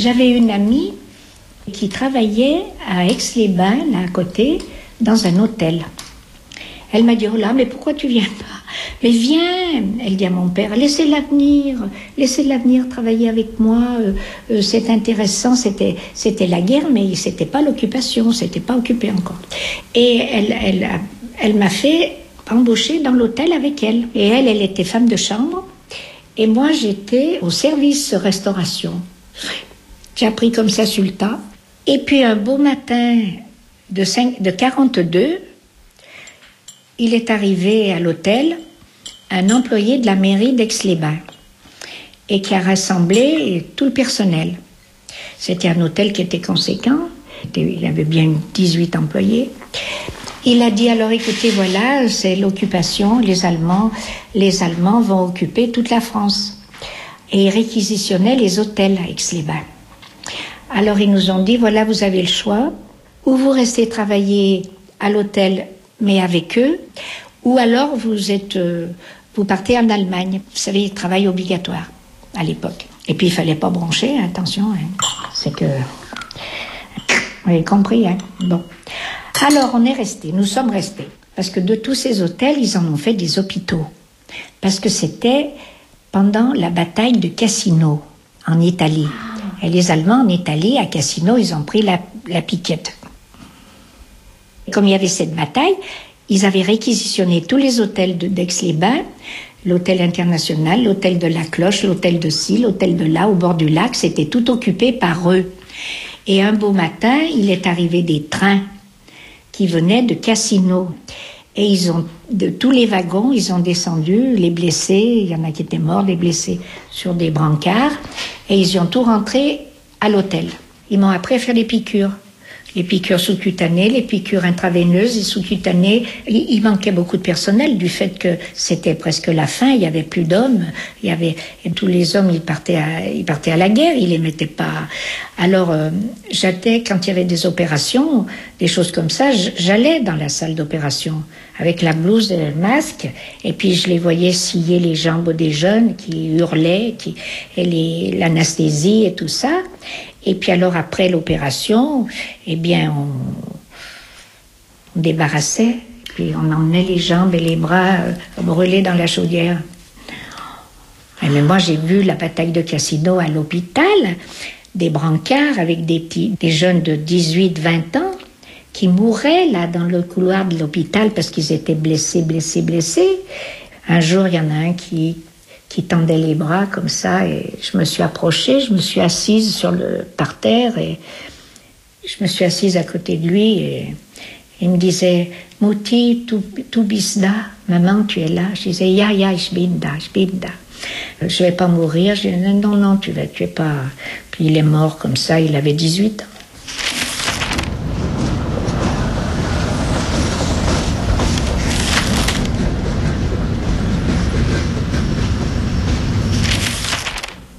J'avais une amie qui travaillait à Aix-les-Bains, là à côté, dans un hôtel. Elle m'a dit, oh là, mais pourquoi tu viens pas? Mais viens, elle dit à mon père, laissez-la venir travailler avec moi, c'est intéressant, c'était la guerre, mais c'était pas l'occupation, c'était pas occupé encore. Et elle m'a fait embaucher dans l'hôtel avec elle. Et elle était femme de chambre, et moi j'étais au service restauration. J'ai appris comme ça sur le tas. Et puis un beau matin de 42, il est arrivé à l'hôtel un employé de la mairie d'Aix-les-Bains et qui a rassemblé tout le personnel. C'était un hôtel qui était conséquent, il y avait bien 18 employés. Il a dit, alors écoutez, voilà, c'est l'occupation, les Allemands vont occuper toute la France. Et ils réquisitionnaient les hôtels à Aix-les-Bains. Alors ils nous ont dit, voilà, vous avez le choix, ou vous restez travailler à l'hôtel, mais avec eux, ou alors vous partez en Allemagne. Vous savez, travail obligatoire à l'époque. Et puis il fallait pas broncher, attention, hein. C'est que... Vous avez compris, hein. Bon. Alors nous sommes restés. Parce que de tous ces hôtels, ils en ont fait des hôpitaux. Parce que c'était pendant la bataille de Cassino, en Italie. Et les Allemands, en Italie, à Cassino, ils ont pris la piquette. Comme il y avait cette bataille, ils avaient réquisitionné tous les hôtels d'Aix-les-Bains, l'hôtel international, l'hôtel de la Cloche, l'hôtel de ci, l'hôtel de là, au bord du lac, c'était tout occupé par eux. Et un beau matin, il est arrivé des trains qui venaient de Cassino. Et de tous les wagons, ils ont descendu les blessés, il y en a qui étaient morts, des blessés, sur des brancards, et ils y ont tout rentré à l'hôtel. Ils m'ont appris à faire des piqûres. Les piqûres sous-cutanées, les piqûres intraveineuses et sous-cutanées. Il manquait beaucoup de personnel du fait que c'était presque la fin, il y avait plus d'hommes, et tous les hommes, ils partaient à la guerre, ils les mettaient pas. Alors, quand il y avait des opérations, des choses comme ça, j'allais dans la salle d'opération avec la blouse et le masque, et puis je les voyais scier les jambes des jeunes qui hurlaient, et l'anesthésie et tout ça. Et puis alors après l'opération, eh bien on débarrassait, puis on emmenait les jambes et les bras brûlés dans la chaudière. Mais moi j'ai vu la bataille de Cassino à l'hôpital, des brancards avec des jeunes de 18-20 ans qui mouraient là dans le couloir de l'hôpital parce qu'ils étaient blessés. Un jour il y en a un qui tendait les bras comme ça, et je me suis approchée, je me suis assise par terre, et je me suis assise à côté de lui, et il me disait, Mutti, tu bist da, maman, tu es là. Je disais, ja, ich bin da. Je vais pas mourir. Je disais, non, tu es pas. Puis il est mort comme ça, il avait 18 ans.